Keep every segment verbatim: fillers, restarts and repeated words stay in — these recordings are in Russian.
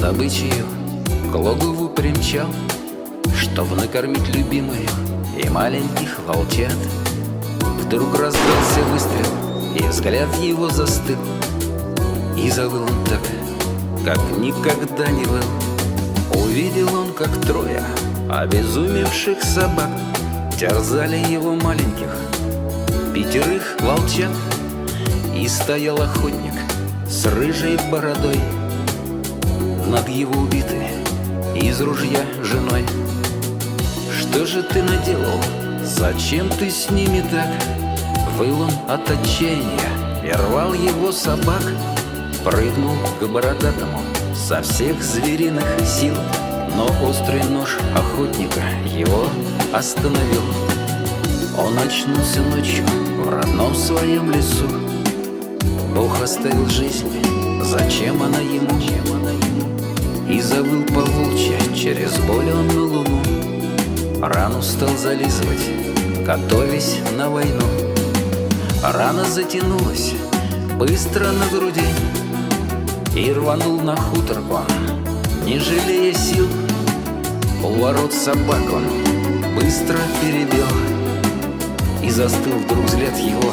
добычею к логову примчал, чтоб накормить любимую и маленьких волчат. Вдруг раздался выстрел, и взгляд его застыл, и завыл он так, как никогда не выл. Увидел он, как трое обезумевших собак терзали его маленьких пятерых волчат. И стоял охотник с рыжей бородой над его убитой из ружья женой. Что же ты наделал? Зачем ты с ними так? Выл он от отчаяния и рвал его собак. Прыгнул к бородатому со всех звериных сил, но острый нож охотника его остановил. Он очнулся ночью в родном своем лесу. Бог оставил жизнь, зачем она ему? И завыл поволчья через боль он на луну. Рану стал зализывать, готовясь на войну. Рана затянулась быстро на груди, и рванул на хутор он, не жалея сил. У ворот собак он быстро перебил, и застыл вдруг взгляд его.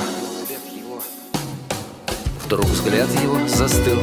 Вдруг взгляд его застыл.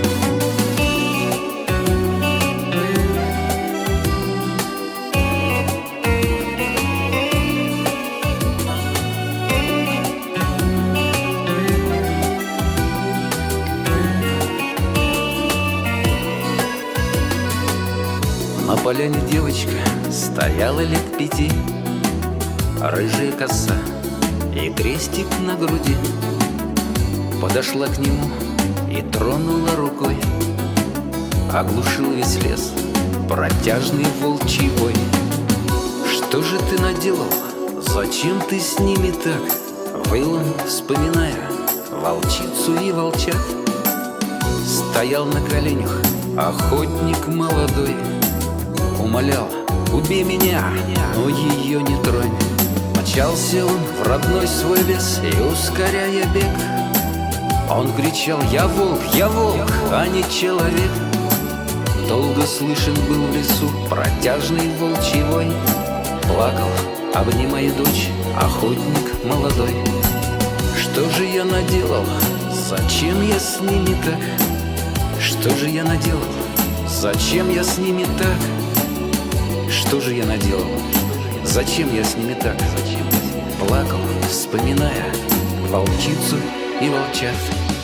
На поляне девочка стояла лет пяти, рыжая коса и крестик на груди. Подошла к нему и тронула рукой. Оглушил весь лес протяжный волчий вой. Что же ты наделал? Зачем ты с ними так? Выл он, вспоминая волчицу и волчат. Стоял на коленях охотник молодой, умолял: убей меня, но ее не тронь. Мчался он в родной свой лес и, ускоряя бег, он кричал: я волк, я волк, а не человек. Долго слышен был в лесу протяжный волчий вой. Плакал, обнимая дочь, охотник молодой. Что же я наделал? Зачем я с ними так? Что же я наделал? Зачем я с ними так? Что же я наделал? Зачем я с ними так? Плакал, вспоминая волчицу и волчат.